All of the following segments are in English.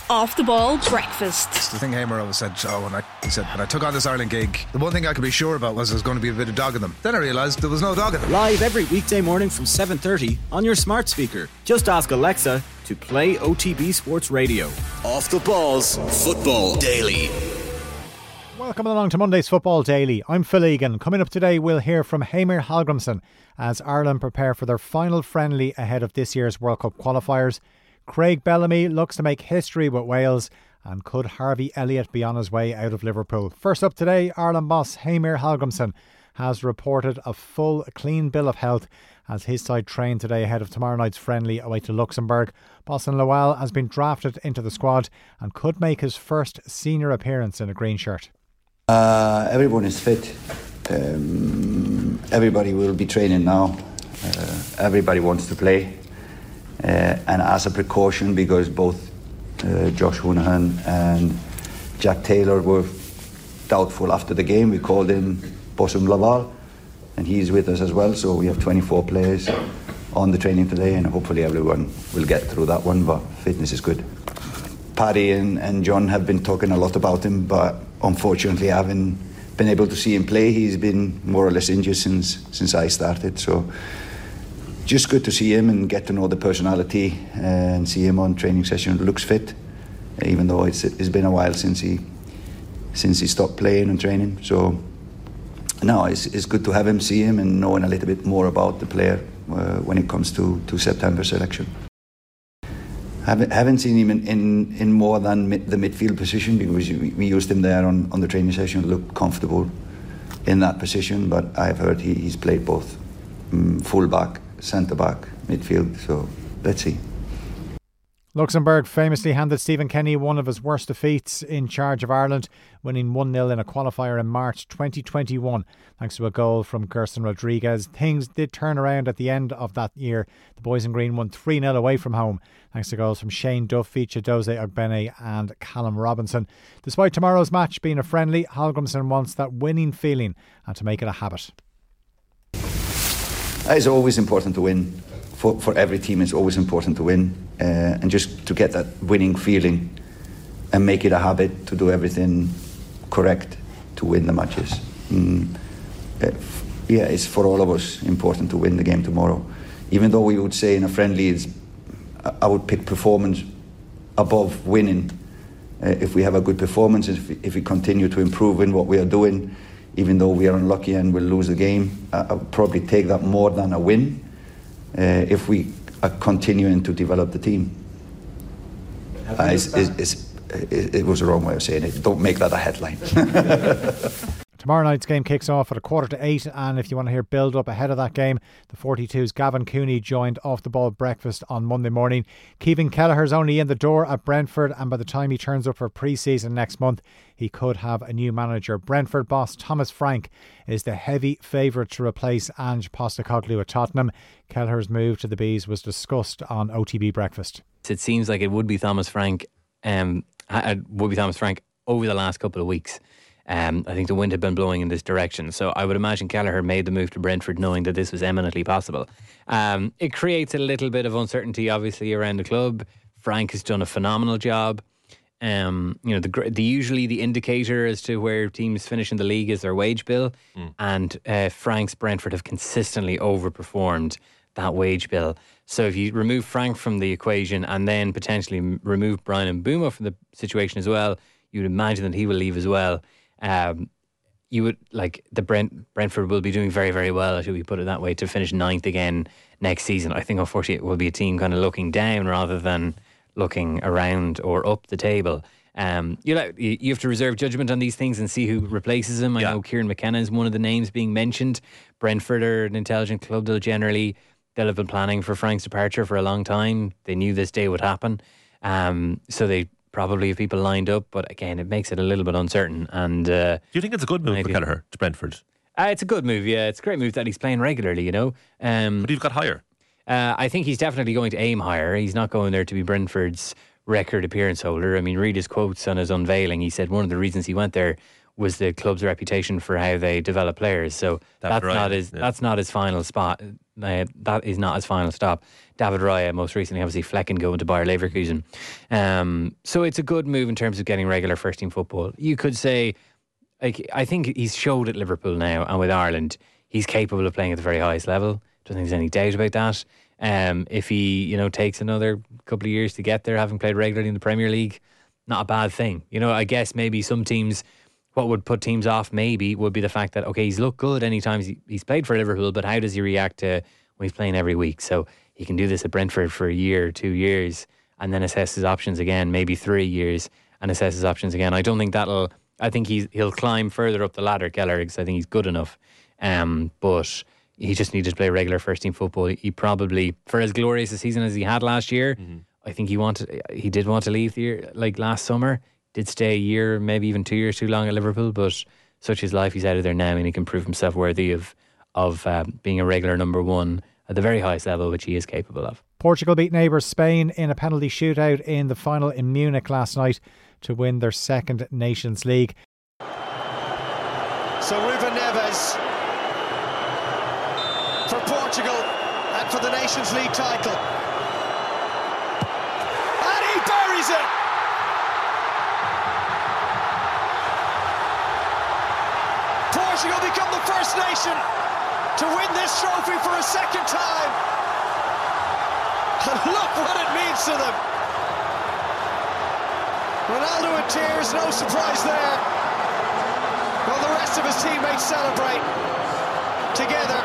Off the Ball Breakfast. It's the thing Hamer always said, when I took on this Ireland gig, the one thing I could be sure about was there was going to be a bit of dog in them. Then I realised there was no dog in them. Live every weekday morning from 7:30 on your smart speaker. Just ask Alexa to play OTB Sports Radio. Off the Balls Football Daily. Welcome along to Monday's Football Daily. I'm Phil Egan. Coming up today, we'll hear from Heimir Hallgrímsson as Ireland prepare for their final friendly ahead of this year's World Cup qualifiers. Craig Bellamy looks to make history with Wales, and could Harvey Elliott be on his way out of Liverpool? First up today, Ireland boss Heimir Hallgrímsson has reported a full, clean bill of health as his side trained today ahead of tomorrow night's friendly away to Luxembourg. Boston Lowell has been drafted into the squad and could make his first senior appearance in a green shirt. Everyone is fit. Everybody will be training now. Everybody wants to play. And as a precaution, because both Josh Hoolahan and Jack Taylor were doubtful after the game, we called in Bossum Laval, and he's with us as well. So we have 24 players on the training today, and hopefully everyone will get through that one, but fitness is good. Paddy and John have been talking a lot about him, but unfortunately I haven't been able to see him play. He's been more or less injured since I started, so just good to see him and get to know the personality and see him on training session. Looks fit, even though it's been a while since he stopped playing and training. So no, it's good to have him, see him, and knowing a little bit more about the player when it comes to September selection. Haven't seen him in more than the midfield position, because we used him there on the training session. Looked comfortable in that position, but I've heard he's played both full-back, centre-back, midfield, so let's see. Luxembourg famously handed Stephen Kenny one of his worst defeats in charge of Ireland, winning 1-0 in a qualifier in March 2021 thanks to a goal from Gerson Rodriguez. Things did turn around at the end of that year. The boys in green won 3-0 away from home thanks to goals from Shane Duffy, Chidozie Ogbene and Callum Robinson. Despite tomorrow's match being a friendly, Hallgrímsson wants that winning feeling and to make it a habit. It's always important to win. For every team, it's always important to win, and just to get that winning feeling and make it a habit to do everything correct to win the matches. It's for all of us important to win the game tomorrow. Even though we would say in a friendly, I would pick performance above winning. If we have a good performance, if we continue to improve in what we are doing, even though we are unlucky and will lose the game, I would probably take that more than a win. If we are continuing to develop the team. It was the wrong way of saying it. Don't make that a headline. Tomorrow night's game kicks off at 7:45, and if you want to hear build up ahead of that game, the 42's Gavin Cooney joined Off the Ball Breakfast on Monday morning. Kevin Kelleher's only in the door at Brentford, and by the time he turns up for pre-season next month, he could have a new manager. Brentford boss Thomas Frank is the heavy favourite to replace Ange Postecoglou at Tottenham. Kelleher's move to the Bees was discussed on OTB Breakfast. It seems like it would be Thomas Frank. Over the last couple of weeks. I think the wind had been blowing in this direction, so I would imagine Kelleher made the move to Brentford knowing that this was eminently possible. It creates a little bit of uncertainty obviously around the club. Frank has done a phenomenal job. Usually the indicator as to where teams finish in the league is their wage bill, and Frank's Brentford have consistently overperformed that wage bill. So if you remove Frank from the equation and then potentially remove Brian Mbeumo from the situation as well, you would imagine that he will leave as well. You would like Brentford will be doing very, very well, should we put it that way, to finish 9th again next season. I think unfortunately it will be a team kind of looking down rather than looking around or up the table. You have to reserve judgment on these things and see who replaces him. I know Kieran McKenna is one of the names being mentioned. Brentford are an intelligent club. They'll have been planning for Frank's departure for a long time. They knew this day would happen, so they probably have people lined up, but again, it makes it a little bit uncertain. And do you think it's a good move for Kelleher to Brentford? It's a good move, yeah. It's a great move that he's playing regularly, But you've got higher. I think he's definitely going to aim higher. He's not going there to be Brentford's record appearance holder. I mean, read his quotes on his unveiling. He said one of the reasons he went there was the club's reputation for how they develop players. So that's not his final spot. That is not his final stop. David Raya, most recently, obviously Flecken going to Bayer Leverkusen. So it's a good move in terms of getting regular first team football. You could say, like, I think he's showed at Liverpool now and with Ireland, he's capable of playing at the very highest level. Don't think there's any doubt about that. If he, takes another couple of years to get there, having played regularly in the Premier League, not a bad thing. I guess maybe some teams, what would put teams off maybe would be the fact that, okay, he's looked good any times he's played for Liverpool, but how does he react to when he's playing every week? So he can do this at Brentford for a year, 2 years, and then assess his options again, maybe 3 years, and assess his options again. I don't think I think he'll climb further up the ladder, Keller, because I think he's good enough. But he just needed to play regular first team football. He probably, for as glorious a season as he had last year, I think he did want to leave the year, like last summer. Did stay a year, maybe even 2 years too long at Liverpool, but such is life. He's out of there now, and he can prove himself worthy of being a regular number one at the very highest level, which he is capable of. Portugal beat neighbours Spain in a penalty shootout in the final in Munich last night to win their second Nations League. So Ruben Neves for Portugal and for the Nations League title. And he buries it! Portugal become the first nation to win this trophy for a second time. And look what it means to them. Ronaldo in tears, no surprise there. While the rest of his teammates celebrate together.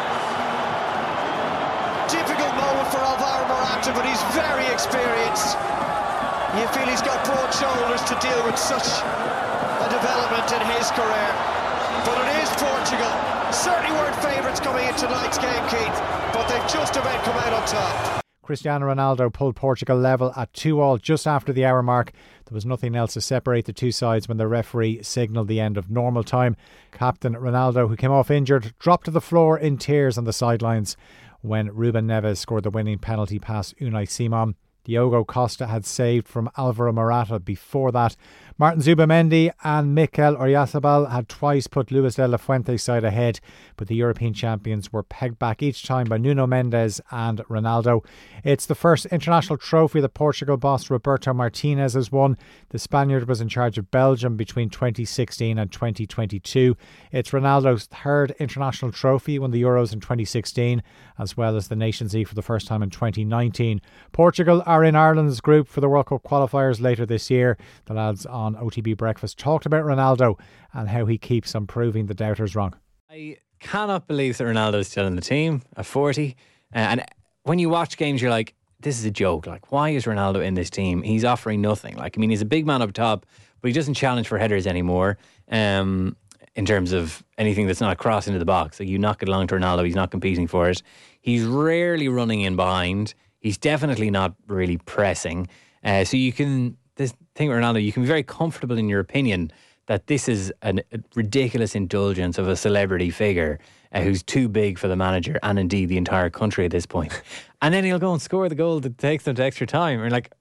Difficult moment for Alvaro Morata, but he's very experienced. You feel he's got broad shoulders to deal with such a development in his career. But it is Portugal. Certainly weren't favourites coming into tonight's game, Keith, but they've just about come out on top. Cristiano Ronaldo pulled Portugal level at 2-2 just after the hour mark. There was nothing else to separate the two sides when the referee signalled the end of normal time. Captain Ronaldo, who came off injured, dropped to the floor in tears on the sidelines when Ruben Neves scored the winning penalty past Unai Simon. Diogo Costa had saved from Alvaro Morata before that. Martin Zubamendi and Mikel Oyarzabal had twice put Luis de la Fuente's side ahead, but the European champions were pegged back each time by Nuno Mendes and Ronaldo. It's the first international trophy that Portugal boss Roberto Martinez has won. The Spaniard was in charge of Belgium between 2016 and 2022. It's Ronaldo's third international trophy. He won the Euros in 2016 as well as the Nations League for the first time in 2019. Portugal are in Ireland's group for the World Cup qualifiers later this year. The lads on OTB Breakfast talked about Ronaldo and how he keeps on proving the doubters wrong. I cannot believe that Ronaldo is still in the team at 40. And when you watch games, you're like, this is a joke. Like, why is Ronaldo in this team? He's offering nothing. Like, I mean, he's a big man up top, but he doesn't challenge for headers anymore. In terms of anything that's not a cross into the box. Like, you knock it along to Ronaldo, he's not competing for it. He's rarely running in behind. He's definitely not really pressing. So you can, this thing with Ronaldo, you can be very comfortable in your opinion that this is a ridiculous indulgence of a celebrity figure who's too big for the manager and indeed the entire country at this point. And then he'll go and score the goal that takes them to extra time. And you're like,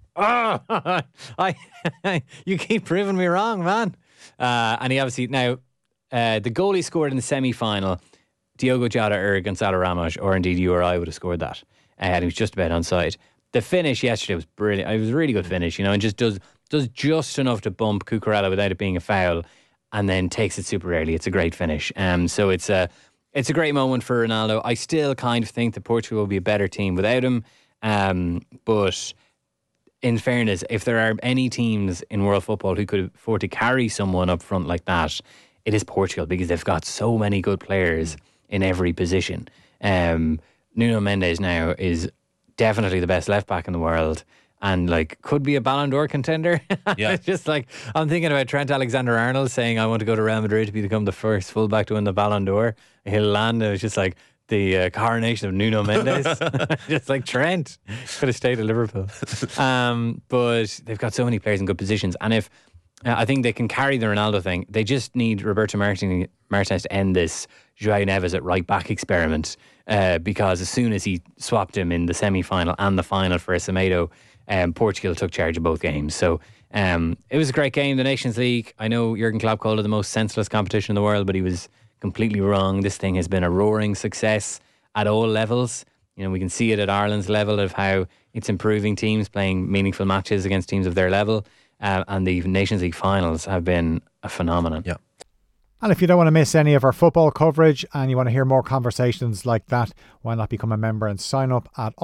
you keep proving me wrong, man. And he obviously, now, the goal he scored in the semi-final, Diogo Jota or Gonzalo Ramos, or indeed you or I would have scored that. And he was just about onside. The finish yesterday was brilliant. It was a really good finish, and just does just enough to bump Cucurella without it being a foul, and then takes it super early. It's a great finish. So it's a great moment for Ronaldo. I still kind of think that Portugal will be a better team without him. But in fairness, if there are any teams in world football who could afford to carry someone up front like that, it is Portugal, because they've got so many good players in every position. Nuno Mendes now is definitely the best left back in the world, and could be a Ballon d'Or contender. Yeah. It's just I'm thinking about Trent Alexander-Arnold saying, I want to go to Real Madrid to become the first fullback to win the Ballon d'Or. He'll land, it was just the coronation of Nuno Mendes. Just like Trent could have stayed at Liverpool. But they've got so many players in good positions, and if I think they can carry the Ronaldo thing, they just need Roberto Martinez to end this João Neves at right back experiment, because as soon as he swapped him in the semi-final and the final for Semedo, Portugal took charge of both games. So it was a great game. The Nations League, I know Jurgen Klopp called it the most senseless competition in the world, but he was completely wrong. This thing has been a roaring success at all levels. You know, we can see it at Ireland's level of how it's improving teams playing meaningful matches against teams of their level. And the Nations League finals have been a phenomenon. Yeah. And if you don't want to miss any of our football coverage and you want to hear more conversations like that, why not become a member and sign up at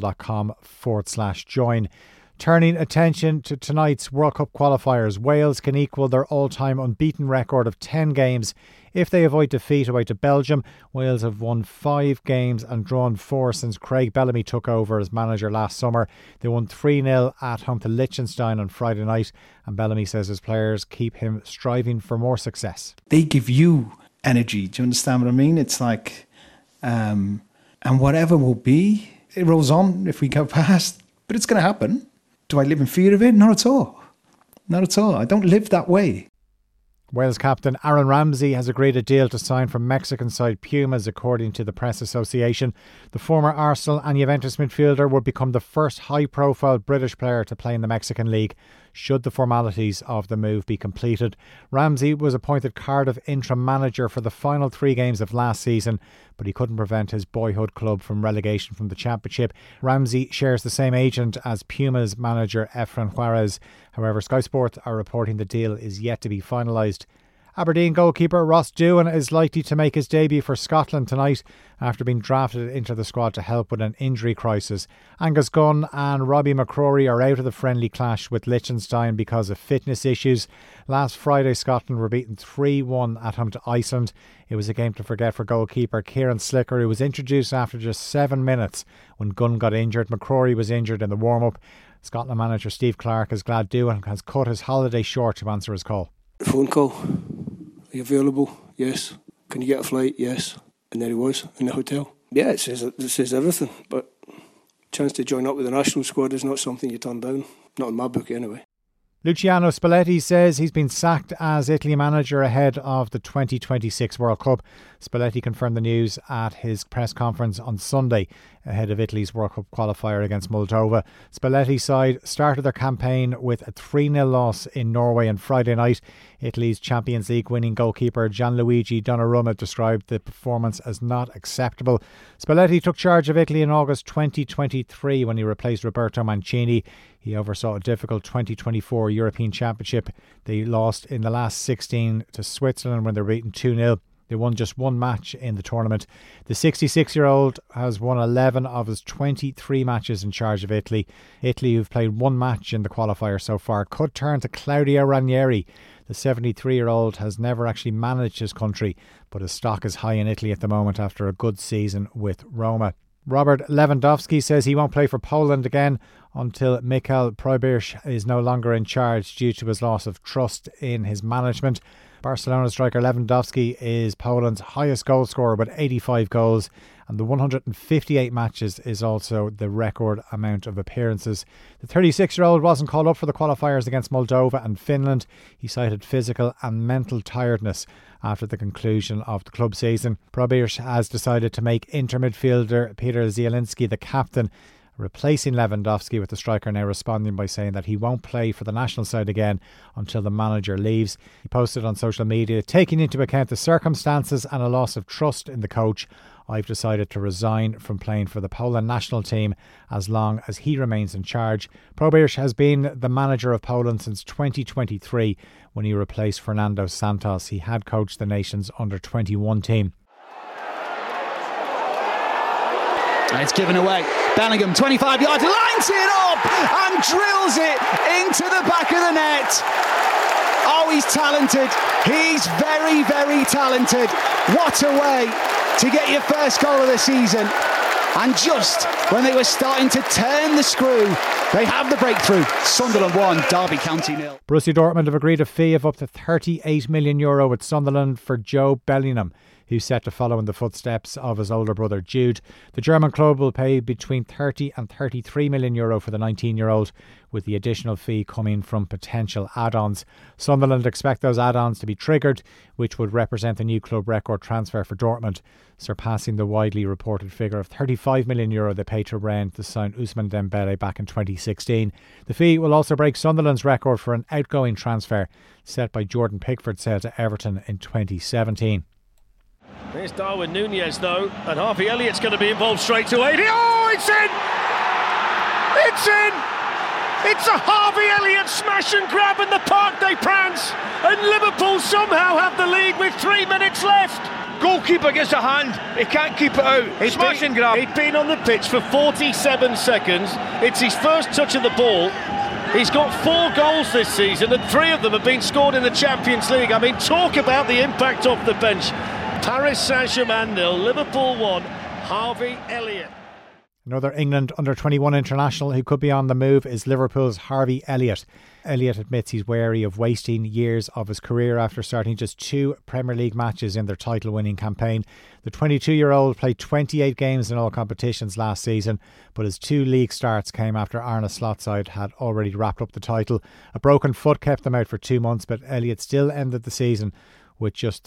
offtheball.com/join. Turning attention to tonight's World Cup qualifiers, Wales can equal their all-time unbeaten record of 10 games if they avoid defeat away to Belgium. Wales have won 5 games and drawn 4 since Craig Bellamy took over as manager last summer. They won 3-0 at home to Liechtenstein on Friday night, and Bellamy says his players keep him striving for more success. They give you energy, do you understand what I mean? It's like, and whatever will be, it rolls on if we go past, but it's going to happen. Do I live in fear of it? Not at all. Not at all. I don't live that way. Wales captain Aaron Ramsey has agreed a deal to sign from Mexican side Pumas, according to the Press Association. The former Arsenal and Juventus midfielder would become the first high-profile British player to play in the Mexican League, should the formalities of the move be completed. Ramsey was appointed Cardiff interim manager for the final 3 games of last season, but he couldn't prevent his boyhood club from relegation from the Championship. Ramsey shares the same agent as Pumas manager Efrain Juarez. However, Sky Sports are reporting the deal is yet to be finalised. Aberdeen goalkeeper Ross Doohan is likely to make his debut for Scotland tonight after being drafted into the squad to help with an injury crisis. Angus Gunn and Robbie McCrory are out of the friendly clash with Liechtenstein because of fitness issues. Last Friday, Scotland were beaten 3-1 at home to Iceland. It was a game to forget for goalkeeper Kieran Slicker, who was introduced after just 7 minutes when Gunn got injured. McCrory was injured in the warm-up. Scotland manager Steve Clarke is glad Doohan has cut his holiday short to answer his call. Phone call. Are you available? Yes. Can you get a flight? Yes. And there he was in the hotel. Yeah, it says everything. But chance to join up with the national squad is not something you turn down. Not in my book anyway. Luciano Spalletti says he's been sacked as Italy manager ahead of the 2026 World Cup. Spalletti confirmed the news at his press conference on Sunday ahead of Italy's World Cup qualifier against Moldova. Spalletti's side started their campaign with a 3-0 loss in Norway on Friday night. Italy's Champions League winning goalkeeper Gianluigi Donnarumma described the performance as not acceptable. Spalletti took charge of Italy in August 2023 when he replaced Roberto Mancini. He oversaw a difficult 2024 European Championship. They lost in the last 16 to Switzerland when they were beaten 2-0. They won just 1 match in the tournament. The 66-year-old has won 11 of his 23 matches in charge of Italy. Italy, who've played 1 match in the qualifier so far, could turn to Claudio Ranieri. The 73-year-old has never actually managed his country, but his stock is high in Italy at the moment after a good season with Roma. Robert Lewandowski says he won't play for Poland again until Michal Probierz is no longer in charge due to his loss of trust in his management. Barcelona striker Lewandowski is Poland's highest goal scorer with 85 goals, and the 158 matches is also the record amount of appearances. The 36-year-old wasn't called up for the qualifiers against Moldova and Finland. He cited physical and mental tiredness after the conclusion of the club season. Probierz has decided to make Inter midfielder Peter Zielinski the captain, replacing Lewandowski, with the striker now responding by saying that he won't play for the national side again until the manager leaves. He posted on social media, taking into account the circumstances and a loss of trust in the coach, I've decided to resign from playing for the Poland national team as long as he remains in charge. Probierz has been the manager of Poland since 2023 when he replaced Fernando Santos. He had coached the nation's under-21 team. And it's given away. Bellingham, 25 yards, lines it up and drills it into the back of the net. Oh, he's talented. He's very, very talented. What a way to get your first goal of the season. And just when they were starting to turn the screw, they have the breakthrough. Sunderland 1, Derby County 0. Borussia Dortmund have agreed a fee of up to €38 million with Sunderland for Joe Bellingham. who's set to follow in the footsteps of his older brother Jude. The German club will pay between 30 and €33 million for the 19-year-old, with the additional fee coming from potential add-ons. Sunderland expect those add-ons to be triggered, which would represent a new club record transfer for Dortmund, surpassing the widely reported figure of €35 million they paid to Rennes to sign Ousmane Dembele back in 2016. The fee will also break Sunderland's record for an outgoing transfer set by Jordan Pickford's sale to Everton in 2017. There's Darwin Núñez though, and Harvey Elliott's going to be involved straight away. Oh, it's in! It's in! It's a Harvey Elliott smash and grab in the Parc des Princes, and Liverpool somehow have the lead with 3 minutes left. Goalkeeper gets a hand, he can't keep it out. Smash and grab. He'd been on the pitch for 47 seconds. It's his first touch of the ball. He's got 4 goals this season, and 3 of them have been scored in the Champions League. I mean, talk about the impact off the bench. Paris Saint-Germain 0, Liverpool 1, Harvey Elliott. Another England under-21 international who could be on the move is Liverpool's Harvey Elliott. Elliott admits he's wary of wasting years of his career after starting just 2 Premier League matches in their title-winning campaign. The 22-year-old played 28 games in all competitions last season, but his 2 league starts came after Arne Slot's side had already wrapped up the title. A broken foot kept them out for 2 months, but Elliott still ended the season with just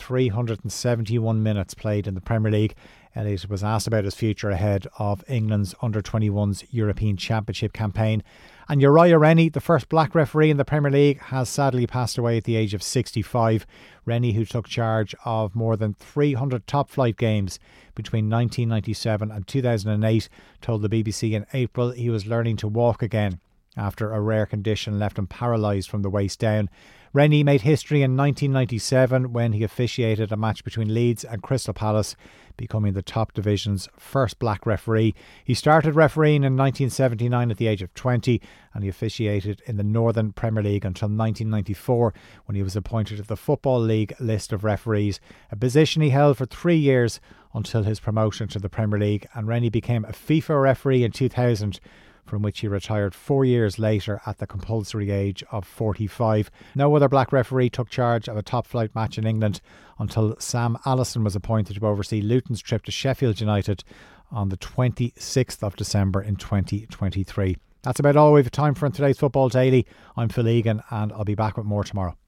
371 minutes played in the Premier League. Elliott was asked about his future ahead of England's under-21s European Championship campaign. And Uriah Rennie, the first black referee in the Premier League, has sadly passed away at the age of 65. Rennie, who took charge of more than 300 top-flight games between 1997 and 2008, told the BBC in April he was learning to walk again after a rare condition left him paralysed from the waist down. Rennie made history in 1997 when he officiated a match between Leeds and Crystal Palace, becoming the top division's first black referee. He started refereeing in 1979 at the age of 20, and he officiated in the Northern Premier League until 1994 when he was appointed to the Football League list of referees, a position he held for 3 years until his promotion to the Premier League. And Rennie became a FIFA referee in 2000, from which he retired 4 years later at the compulsory age of 45. No other black referee took charge of a top-flight match in England until Sam Allison was appointed to oversee Luton's trip to Sheffield United on the 26th of December in 2023. That's about all we have time for in today's Football Daily. I'm Phil Egan, and I'll be back with more tomorrow.